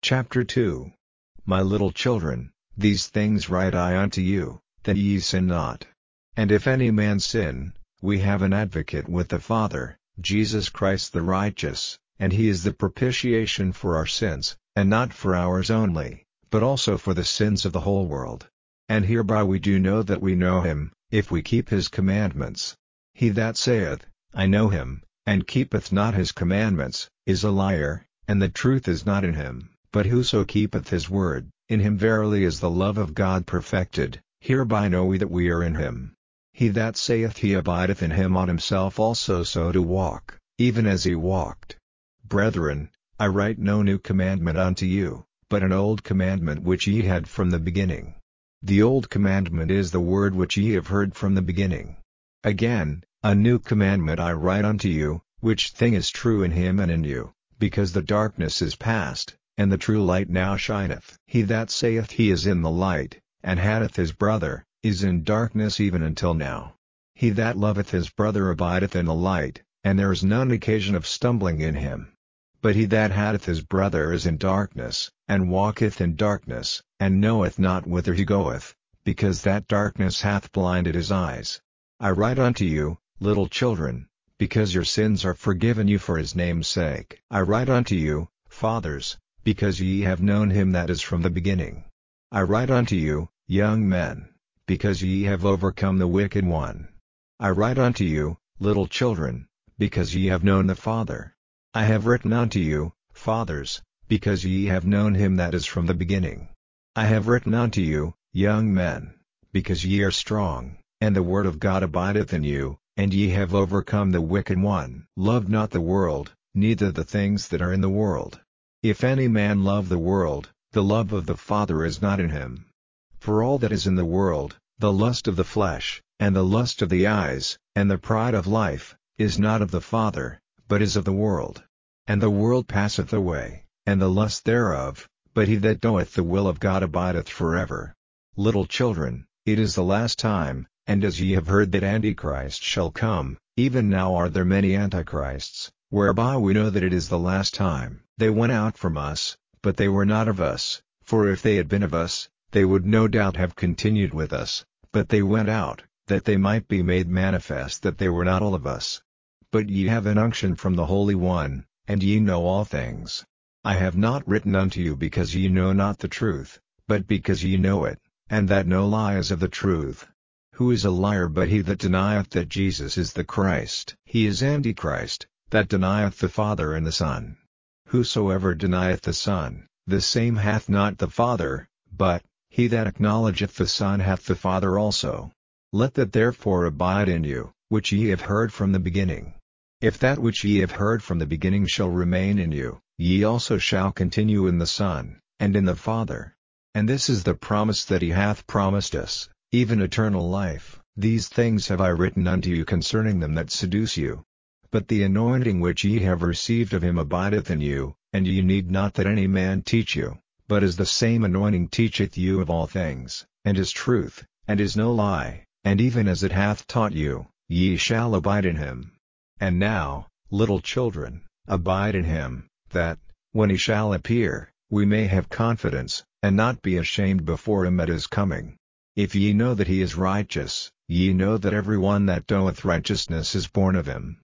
Chapter 2 My little children, these things write I unto you, that ye sin not. And if any man sin, we have an advocate with the Father, Jesus Christ the righteous, and he is the propitiation for our sins, and not for ours only, but also for the sins of the whole world. And hereby we do know that we know him, if we keep his commandments. He that saith, I know him, and keepeth not his commandments, is a liar, and the truth is not in him. But whoso keepeth his word, in him verily is the love of God perfected. Hereby know we that we are in him. He that saith he abideth in him ought himself also so to walk, even as he walked. Brethren, I write no new commandment unto you, but an old commandment which ye had from the beginning. The old commandment is the word which ye have heard from the beginning. Again, a new commandment I write unto you, which thing is true in him and in you, because the darkness is past, and the true light now shineth. He that saith he is in the light, and hateth his brother, is in darkness even until now. He that loveth his brother abideth in the light, and there is none occasion of stumbling in him. But he that hateth his brother is in darkness, and walketh in darkness, and knoweth not whither he goeth, because that darkness hath blinded his eyes. I write unto you, little children, because your sins are forgiven you for his name's sake. I write unto you, fathers, because ye have known him that is from the beginning. I write unto you, young men, because ye have overcome the wicked one. I write unto you, little children, because ye have known the Father. I have written unto you, fathers, because ye have known him that is from the beginning. I have written unto you, young men, because ye are strong, and the word of God abideth in you, and ye have overcome the wicked one. Love not the world, neither the things that are in the world. If any man love the world, the love of the Father is not in him. For all that is in the world, the lust of the flesh, and the lust of the eyes, and the pride of life, is not of the Father, but is of the world. And the world passeth away, and the lust thereof, but he that doeth the will of God abideth forever. Little children, it is the last time, and as ye have heard that Antichrist shall come, even now are there many antichrists, whereby we know that it is the last time. They went out from us, but they were not of us, for if they had been of us, they would no doubt have continued with us, but they went out, that they might be made manifest that they were not all of us. But ye have an unction from the Holy One, and ye know all things. I have not written unto you because ye know not the truth, but because ye know it, and that no lie is of the truth. Who is a liar but he that denieth that Jesus is the Christ? He is Antichrist, that denieth the Father and the Son. Whosoever denieth the Son, the same hath not the Father, but he that acknowledgeth the Son hath the Father also. Let that therefore abide in you, which ye have heard from the beginning. If that which ye have heard from the beginning shall remain in you, ye also shall continue in the Son, and in the Father. And this is the promise that he hath promised us, even eternal life. These things have I written unto you concerning them that seduce you. But the anointing which ye have received of him abideth in you, and ye need not that any man teach you, but as the same anointing teacheth you of all things, and is truth, and is no lie, and even as it hath taught you, ye shall abide in him. And now, little children, abide in him, that, when he shall appear, we may have confidence, and not be ashamed before him at his coming. If ye know that he is righteous, ye know that every one that doeth righteousness is born of him.